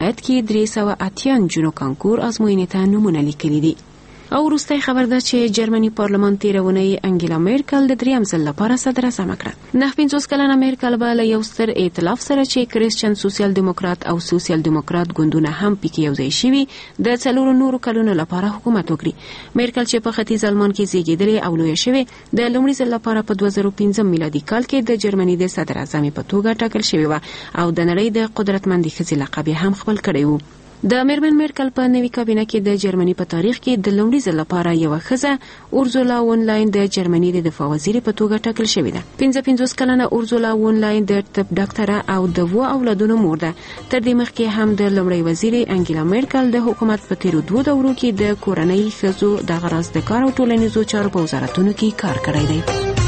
ولایت کې 380 نجونو کانکور ازموینې ته نومونه لیکلي دي. او وروستۍ خبر ده چې جرمني پارلمان تیرونی انګیلا میرکل د دریم ځل لپاره صدر اعظم کړه. 50 کلنه میرکل به له یو ستر ائتلاف سره چې کریسچن سوسیال دیموکرات او سوسیال دیموکرات ګوندونه هم پکې یوځای شوي د 4 نورو کلونو لپاره حکومت وکړي. میرکل چې په ختیځ آلمان کې زیږیدلې او لویه شوې د لومړي ځل لپاره په 2015 میلادي کال کې د جرمني د صدر اعظم په توګه ټاکل شوې و او د نړۍ د قدرتمندې ښځې لقب هم خپل کړی و. د میرمن میرکل په نوي کابینه کې د جرمني په تاریخ کې د لومړي ځل لپاره یو ښځه اورزولا وون لاین د جرمني د دفاع وزیر په توګه ټاکل شوې ده. 55 کلنه اورزولا وون لاین د طب ډاکټره او د 2 اولادونو مور ده. تر دې مخکې هم د لومړي وزیر انګیلا میرکل د حکومت په تیرو 2 دورو کې د کورنۍ ښځو د غراس د کار او ټولنیزو چارو په وزارتونو کې کار کړی دی.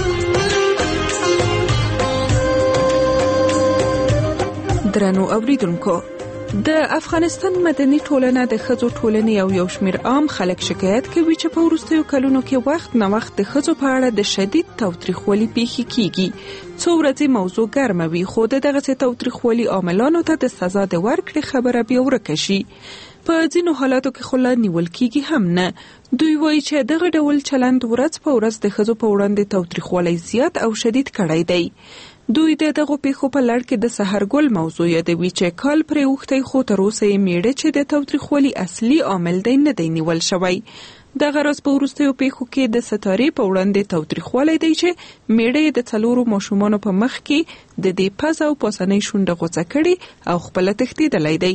درنو اوریدونکو، د افغانستان مدني ټولنه د ښځو ټولنې او یو شمېر عام خلک شکایت کوي چې په وروستیو کلونو کې وخت نه وخت د ښځو په اړه د شدید تاوتریخوالي پیښې کیږي. څو ورځې موضوع ګرمه وي خو د دغسې تاوتریخوالي عاملانو ته د سزا د ورکړې خبره بیا ورکه شي. په ځینو حالاتو کې خو لا نیول کیږي هم نه. دوی وایي چې دغه ډول چلند ورځ په ورځ د ښځو په وړاندې تاوتریخوالی زیات او شدید کړی دی. دوی د دغو پیښو په لړ کې د سحرګل موضوع یادوي چې کال پرې اوښتی خو تر اوسه یې میړه چې د تاوتریخوالي اصلي عامل دی نه دی نیول شوی. دغه راز په وروستیو پیښو کې د ستارې په وړاندې تاوتریخوالی دی چې میړه یې د 4 ماشومانو په مخ کې د دې پزه او پاسنۍ شونډه غوڅه کړي او خپله تښتېدلی دی.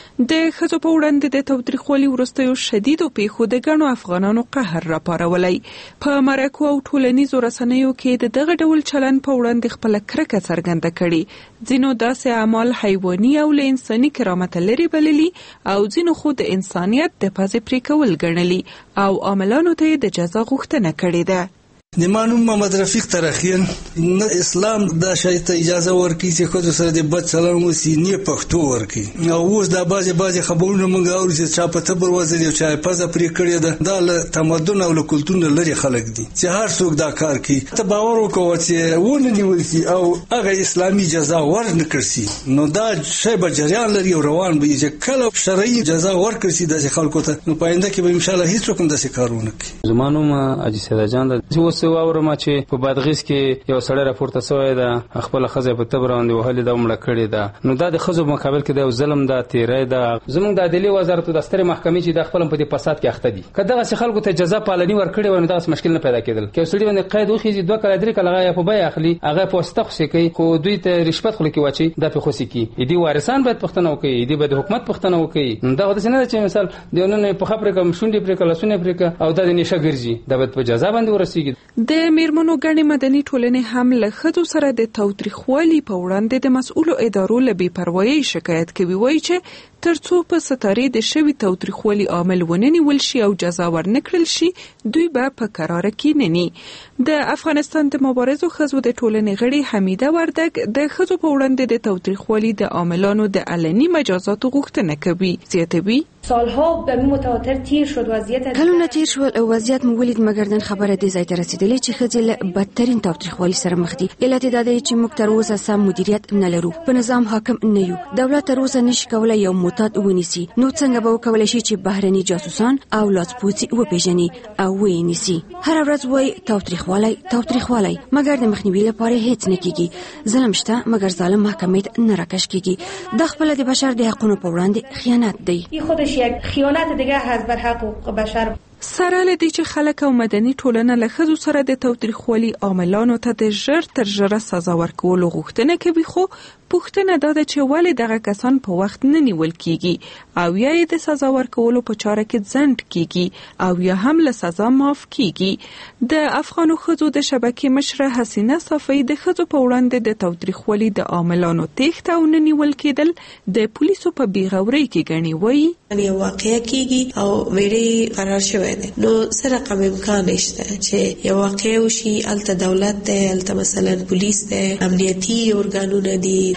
د ښځو په وړاندې د تاوتریخوالي وروستیو شدیدو پیښو د ګڼو افغانانو قهر راپارولی. په مرکو او ټولنیزو رسنیو کې د دغه ډول چلند په وړاندې خپله کرکه څرګنده کړي. ځینو داسې اعمال حیواني او له انساني کرامت لرې بللي او ځینو خو د انسانیت د پزې پرې کول ګڼلي او عاملانو ته یې د جزا غوښتنه کړې ده. نمانوم محمد رفیق ترخین نه اسلام دا شای ته اجازه ورکړي چې خود سره د بد چلند وسی نه پښتو ورکړي. او اوس دا بعضی خبرونه موږ اورو چې چا په تبر وزن او چا پزه پرې کړی ده. دا له تمدن او له کلتور لري خلک دي چې هر څوک دا کار کوي. ته باور وکړه چې ونه نیول شي او هغه اسلامي جزا ورنکړ شي نو دا شی به جریان لري او روان به چې کله شرعي جزا ورکړ شي د خلکو ته نو پاینده کې به ان شاء الله هیڅ کوم داسې کارونه کوي. زمانو ما اجي سره جان د واورم چې په بادغیس کې یو سړی راپورته شوی ده خپل ښځه په تبر باندې وهلې ده مړه کړې ده. نو دا د ښځو مقابل کې د ظلم ده تیری ده. زموږ د عدلي وزارت د سترې محکمې چې د خپل په دې فساد کې اخته دي که دغه خلکو ته جزا پالني ورکړي ونه دغه مشکل نه پیدا کېدل. که سړي باندې قید وخیږي 2 کال 3 کال هغه په بیا اخلي هغه په واسطه خو کوي خو دوی ته رشوت خلک واچي دا په خوسي کی دي وارثان باید پښتنه وکړي دي باید حکومت پښتنه وکړي. دا د سینه چې مثال دیونه په خبره کوم شونډې پرې کله سونه پرې او د نشه ګرځي دا باید په جزا باندې ورسیږي. د میرمنو ګڼې مدني ټولنې هم له ښځو سره د تاوتریخوالي په وړاندې د مسؤلو ادارو له بې پروایۍ شکایت کوي. وایي چې ترڅو په ستارې د شوي تاوتریخوالي عامل ونه نیول شي او جزا ورنکړل شي دوی به په کراره کې نه ني. د افغانستان د مبارزو ښځو د ټولنې غړي حمیده وردګ د ښځو په وړاندې د تاوتریخوالي د عاملانو د علني مجازاتو غوښتنه کوي. زیاتوي سالها به متواتر تیر شد وضعیت کلونه تیر شول او وضعیت مو ولید مګر نن خبره دې ځای ته رسیدلې چې ښځې له بدترین تاوتریخوالي سره مخ دي. علت دا دی چې موږ تر اوسه سم مدیریت نه لرو، په نظام حاکم نه یو، دولت تر اوسه نشي کولای یو معتاد ونیسي. نو څنګه به وکولای شي چې بهرني جاسوسان او لاسپوڅي وپیژني او ونیسي؟ هر ورځ وایي تاوتریخوالی مګر د مخنیوي لپاره هیڅ نه کیږي. ظلم شته مګر ظالم محکمې نه راکش کیږي. د خپل د بشر د حقوقو په وړاندې خیانت دی. خودش یک خیانت دیگه هست بر حقوق بشر. سره لدی چې خلک او مدني ټولنه له ښځو سره د تاوتریخوالي عاملانو ته د ژر تر ژره سزا ورکولو غوښتنه کوي خو پوښتنه دا ده چې ولې دغه کسان په وخت نه نیول کیږي او یا د سزا ورکولو په چاره کې ځنډ کیږي او یا هم له سزا معاف کیږي. د افغانو ښځو د شبکې مشره حسینه صافی د ښځو په وړاندې د تاوتریخوالي د عاملانو تېښته او نه نیول کېدل د پولیسو په بیغورۍ کې ګڼي. وایي یو واقعه کیږي او ویری قرار شوی دی نو سره کوم امکان نشته چې یو واقعه وشي الته دولت ته الته مثلا پولیس ته امنیتي ارګانونه دي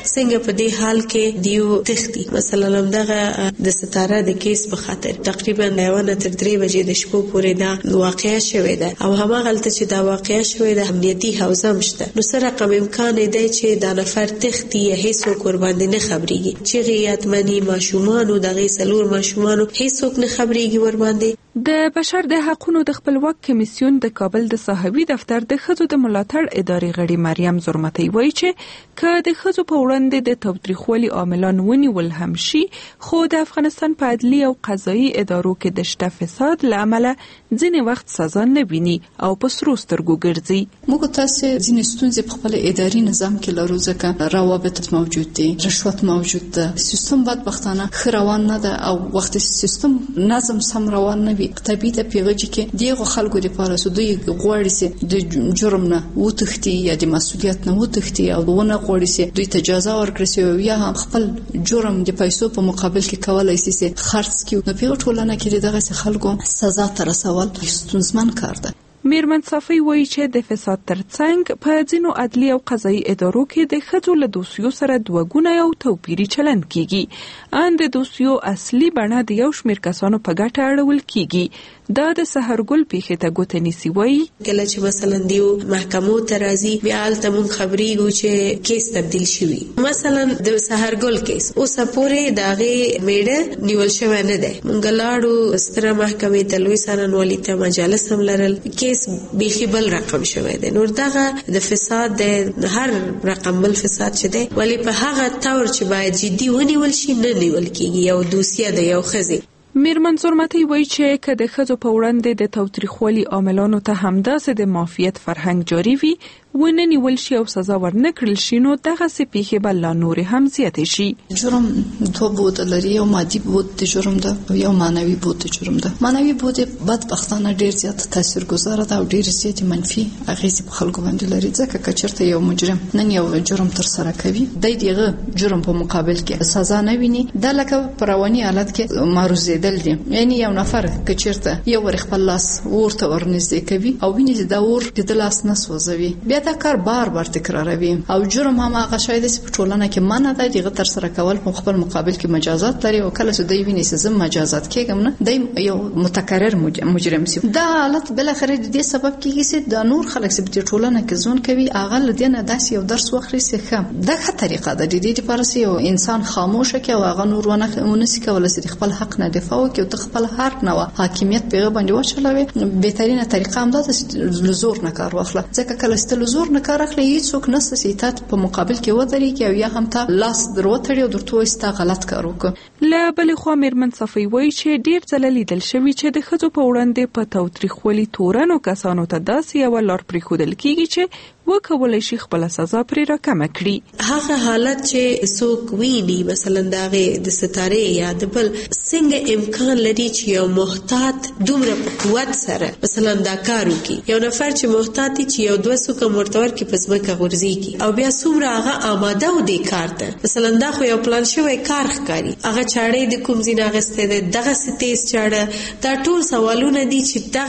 څنګه په دې حال کې دیو تختی. مثلا همدغه د ستاره د کیس په خاطر تقریبا 9 تر 3 بجې د شپو پورې دا واقعیا شوې ده او همغلته چې دا واقعیا شوې ده امنیتي حوزه مشته. نو سره کوم امکان دی چې دا نفر تختی هیڅ قربان نه خبريږي چې غیاتمنی ماشومان او دغه سلور ماشومان هیڅ نه خبريږي ور باندې. د بشر د حقوقو د خپلواک کمیسیون د کابل د صاحبي دفتر د ښځو د ملاتړ ادارې غړي مریم زرمتي وایي چې که د ښځو په وړاندې د تاوتریخوالي عاملان ونیول هم شي خو د افغانستان په عدلي او قضایي ادارو کې د شته فساد له امله ځینې وخت سزا نه ویني او په سرو سترګو ګرځي. موږ تاسو ځینې ستونزې په خپل اداري نظام کې لرو ځکه روابط موجود دي، رشوت موجود ده، سیستم بدبختانه ښه روان نه ده او وخت سیستم نظم سم روان نه وي. طبيعي ته پیغجي کې دیغه خلکو لپاره سودی غوړي سي د جرم نه وتختی یا د مسؤلیت نه وتختی او ونه غوړي سي دوی ته اجازه ورکړي یا هم خپل جرم د پیسو په مقابل کې کولای سي خرڅ کیو. نو پیغه ټولنه کې دغه خلکو سزا تر رسول ستونزمن کار ده. میرمن صافی وایي چې د فساد ترڅنګ په ځینو عدلي او قضایي ادارو کې د ښځو له دوسیو سره دوه ګونه یو توپیري چلند کیږي. ان د دوسیو اصلي بڼه د یو شمېر کسانو په ګټه اړول کیږي. دا د سحرګل پیښې ته ګوته نیسي وایي کله چې مثلا دیو محکمو ته راځي بیا هلته مونږ خبرېږو چې کیس تبدیل شوی. مثلا د سحرګل کیس اوس پورې داغه میډه نیول شوی نه ده. مونږ لاړو ستره محکمې ته لوی څارنوالي ته مجالس هم لرل کیس بیخي بل رقم شوی دی. نور دغه د فساد د هر رقم بل فساد چې دی ولی په هغه تور چې باید جدي ونیول شي نه نیول کیږي. یو دوسیه د یو خزي میرمن زرمتي وایي چې که د ښځو په وړاندې د تاوتریخوالي عاملانو ته همداسې د معافیت فرهنګ جاري وي ونه نیول شي او سزا ورنکړل شي نو دغسې پیښې به لا نورې هم زیاتې شي. جرم دوه بود لري، یو مادي بود د جرم ده او یو معنوي بود د جرم ده. معنوي بود بدبختانه ډیر زیات تاثیرګذار ده او ډیر زیات منفي اغیزې په خلکو باندې لري. ځکه که چېرته یو مجرم نن یو جرم تر سره کوي د دغه جرم په مقابل کې سزا نه ویني دا لکه په رواني حالت کې معروضېدل دي. یعنی یو نفر که چېرته یو ور خپل لاس ورته ورنږدې کوي او ویني چې دا ور د لاس نه سوځوي بیا دا کار بار بار تکراروي او جرم هم هغه شی دی چې په ټولنه کې منع ده دغه تر سره کول په خپل مقابل کې مجازات لري او کله چې دوی ویني چې زم مجازات کېږم نه دی یو متکرر مجرم سي. دا حالت بل اخر د دې سبب کېږي چې د نور خلک چې په ټولنه کې ځون کوي هغه لدینه داسې یو درس واخلي چې دغه طریقه ده د دې لپاره چې یو انسان خاموشه کې او هغه نور ونه سي کولای چې خپل حق نه دفاع وکړي او خپل حق نه حاکمیت په باندې وچلوي. بهترینه طریقه هم ده چې لزور نه کار واخله ځکه کله چې لزور نه کار اخلي هیڅوک نسته چې تاسو په مقابل کې ودرېږي او یا هم ته لاس دروتړي او درته وستا غلط کار وکړي. له بل خوا میرمن صفوي وایي چې ډیر ځله لیدل شوی چې د ښځو په وړاندې په تاوتریخوالي تورنو کسانو ته داسې یو لار پرېښودل کیږي چې وکولای شي خپل سزا پرې راکمه کړي. هغه حالت چې څوک ویني مثلا دغه د ستاره یا د بل څنګه امکان لري چې یو محتاط دومره په قوت سره مثلا دا کار وکړي. یو نفر چې محتاط چې یو دوه سوکه مرتور کې پزماکه غورځي او بیا څومره هغه آماده و دې کار ته مثلا دا خو یو پلان شوی کار ښکاري هغه چاړې د کوم ځای غسته ده دغه ستیز چاړه دا ټول سوالونه دي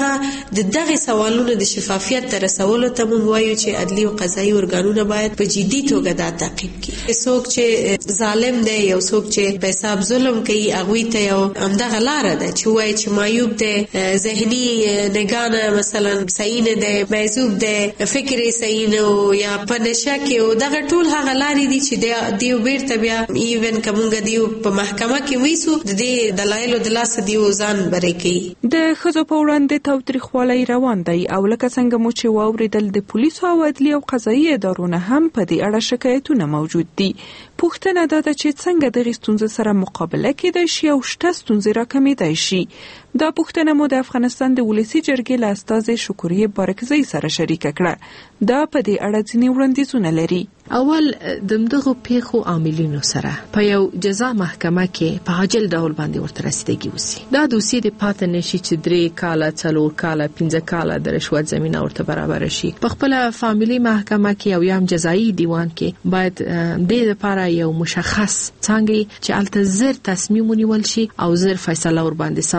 چې دغه سوالونه د شفافیت تر رسولو ته مونږ وایو چې عدلي او قضایي ارګانونه باید په جدي توګه دا تعقیب کړي. څوک چې ظالم دی یو څوک چې په حساب ظلم کوي هغه ته یو همدغه لار ده چې وایي چې معیوب دی ذهني نگانه مثلا صحیح نه دی معذوب دی فکر صحیح نه یا په نشه کې او دغه ټول هغه لارې دي چې دیو بیرته بیا ایون کومګه دیو په محکمه کې وېسو د دې دلایل د لاس دیو ځان بری کوي. د ښځو په وړاندې تاوتریخوالی روان دی او لکه څنګه مو چې واوریدل د پولیسو او عدلي او قضایي ادارونه هم په دې اړه شکایتونه موجود دي. پوښتنه دا ده چې څنګه د ستونزې سره مقابله کېدای شي او شته ستونزې راکمېدای شي. دا پوښتنه مو د افغانستان د ولسی جرګې له استازې شکریه بارکزۍ سره شریکه کړه. دا په دې اړه ځینې وړاندیزونه لري. اول د دغه پیښو عاملینو سره په یو جزا محکمه کې په عاجل ډول باندې ورته رسیدګي وسی. دا دوسیه د پاتې نشي چې 3 کاله 4 کاله 15 کاله د رشوت زمينه ورته برابر شي. په خپل فامیلی محکمه کې او یم جزایی دیوان کې باید د لپاره یو مشخص څنګه چې الته زر تصمیم ونیول شي او زر فیصله ور باندې صادر او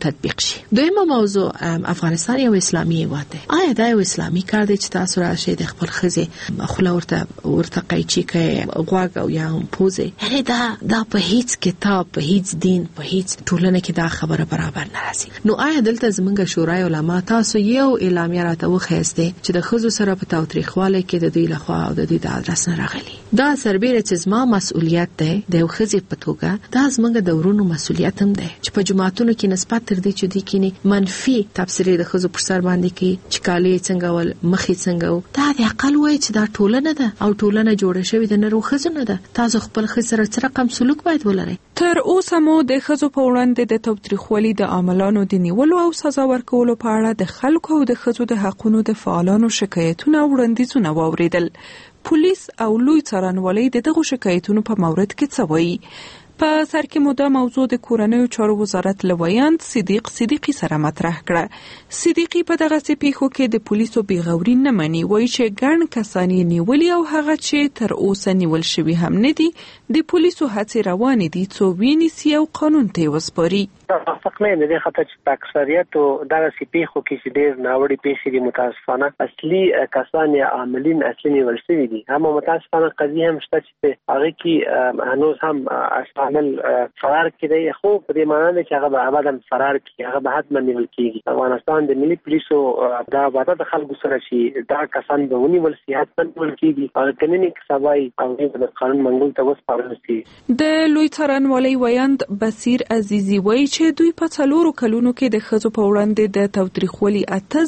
تطبیق شي. دویمه موضوع افغانستان یو اسلامي هیواد دی. آیا دا یو اسلامي کار دی چې تاسو راشي د خپل خزي خپل ورته قایچی کوي غواګ او یا هم پوزه؟ هغه دا په هیڅ کتاب، په هیڅ دین، په هیڅ ټولنه کې دا خبره برابر نه راځي. نو آیا دلته زمونږ شورای علما تاسو یو اعلامیه راته وخیسته چې د خزو سره په تاوتریخواله کې د دوی لخوا او د دوی د ادرس نه راغلي؟ دا سربېره چې زما مسؤلیت دی د خزي په توګه، دا زمونږ د ورونو مسؤلیت هم دی چې په جماعتونو کې نسبت تر دې چې دي کې منفي تفسیر د خزو پر سر باندې کې چې کالي څنګه ول مخې څنګه و، دا د عقل وای چې دا ټولنه ده او ټولنه جوړه شوې د نرو خزو نه ده. تاسو خپل خزر سره څه رقم سلوک باید ولرئ. تر اوسه مو د خزو په وړاندې د تاوتریخوالي د عاملانو د نیولو او سزا ورکولو په اړه د خلکو او د خزو د حقونو د فعالانو شکایتونه او وړاندیزونه واوریدل. پولیس او لوی څارنوالۍ د دغو شکایتونو په مورد کې څه وایي؟ په سر کې مو دا موضوع د کورنیو چارو وزارت لویاند صدیقي سره مطرح کړه. صدیقي په دغه پیښو کې د پولیسو بیغوري نه مني، وایي چې ګڼ کسان یې نیولي او هغه چې تر اوسه نیول شوي هم نه دي، د پولیسو هڅې روانې دي څو ونیسي او قانون ته وسپاري. موافق نه یم د دې خاطر چې په اکثریتو دغه پیښو کې چې ډېر ناوړه پیښې دي متاسفانه اصلي کسان یا عاملین اصلي نیول شوي دي. هم متاسفانه قضیه هم شته چې هغه کې هنوز هم عامل فرار کړي، خو په دې معنی نه چې هغه به ابدا فرار کړي، هغه به حتما نیول کېږي. افغانستان د ملي پولیسو دا وعده د خلکو سره چې دا کسان به ونیول شي، حتما نیول کېږي او کنيني کسبای او د قانون منګول ته وسپارل شي. د لوی څارنوالۍ ویاند بصیر عزیزي وایي چې دوی په 4 کلونو کې د خزو په وړاندې د تاوتریخوالي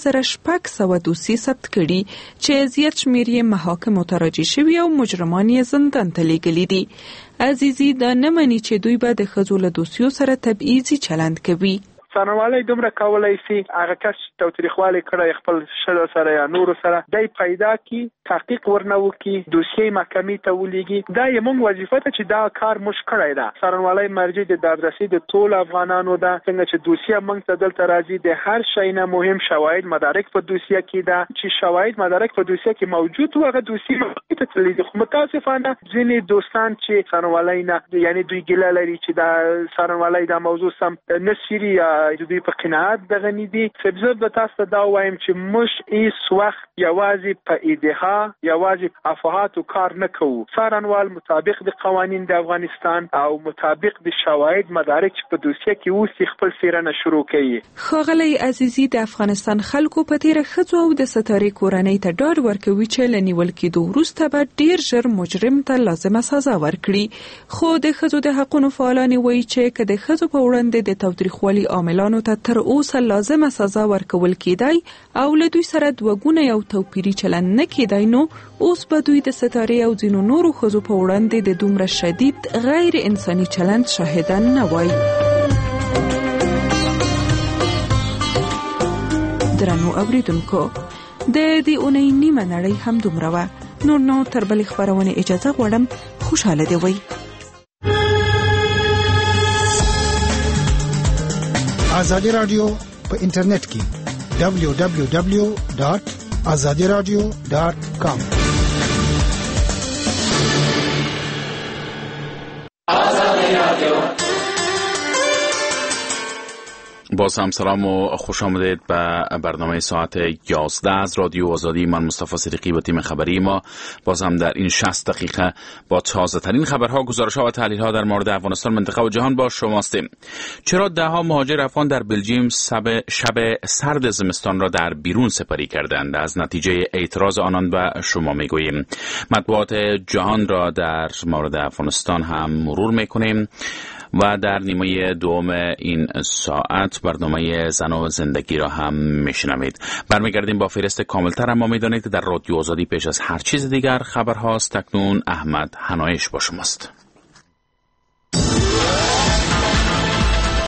8600 دوسیې ثبت کړي چې زیات شمېر یې محاکمو ته راجع شوي او مجرمان یې زندان ته لیږلي دي. عزیزي دا نه مني چې دوی به د خزو له دوسیو سره تبعیضي چلند کوي. څارنوالۍ دومره کولای شي هغه کس توتریخوالی کړی خپل شل سره یا نور سره دای پیدا کی تحقیق ورنه وکي، دوسیې محکمې ته ولېږي. دا یمون وظیفه ته چې دا کار مش کړی دا څارنوالۍ مرجع د دادرسي د ټول افغانانو دا څنګه چې دوسیه موږ ته دلته راځي د هر شي نه مهم شواهد مدارک په دوسیه کې دا چې شواهد مدارک په دوسیه کې موجود و، هغه دوسیه ته تللی. خو متاسفانه ځینې دوستان چې څارنوالۍ نه یعنی دوی ګیله لري چې دا څارنوالۍ دا موضوع سم نشري یا دوی په قناعت دغه نه دي. سبزه به تاسو دا وایم چې مش هیڅ وخت یوازې په ایدها یوازې افاحات کار نه کوو. څارنوال مطابق د قوانین د افغانستان او مطابق د شواهد مدارک په دوسیه کې اوس خپل څېړنه شروع کړي. ښاغلی عزیزي د افغانستان خلکو په تیر خځو او د ستارې کورنۍ ته ډاډ ورکوي چې لنیول کېدو وروسته به ډیر ژر مجرم ته لازمه سزا ورکړي. خو د خځو د حقوقو فعالان وایي چې کله د خځو په وړاندې د تاوتریخوالي عاملانو ته تر اوسه لازمه سزا ورکول کېدای او له دوی سره دوګونه یو توپیری چلند نه کېدای، نو اوس به دوی د ستارې او ځینو نورو خځو په وړاندې د دومره شدید غیر انساني چلند شاهدان نه وای. درنو اوریدونکو، د دې اونۍ نیمه نړۍ هم دومره وه. نو تر بلې خبرونه اجازه غواړم، خوشاله دی وای. آزادی رادیو په انټرنیټ کې www.azadiradio.com باز هم سلام و خوش آمدید به برنامه ساعت 11 از رادیو آزادی. من مصطفی صدیقی و تیم خبری ما باز هم در این 60 دقیقه با تازه ترین خبرها، گزارش‌ها و تحلیل‌ها در مورد افغانستان، منطقه و جهان با شما هستیم. چرا ده‌ها مهاجر افغان در بلژیم شب سرد زمستان را در بیرون سپری کردند؟ از نتیجه اعتراض آنان به شما میگوییم. مطبوعات جهان را در مورد افغانستان هم مرور میکنیم و در نیمه دوم این ساعت برنامه زن و زندگی را هم میشنوید. برمیگردیم با فهرست کاملتر، اما میدانید در رادیو آزادی پیش از هر چیز دیگر خبرهاست. اکنون احمد حنایش با شماست.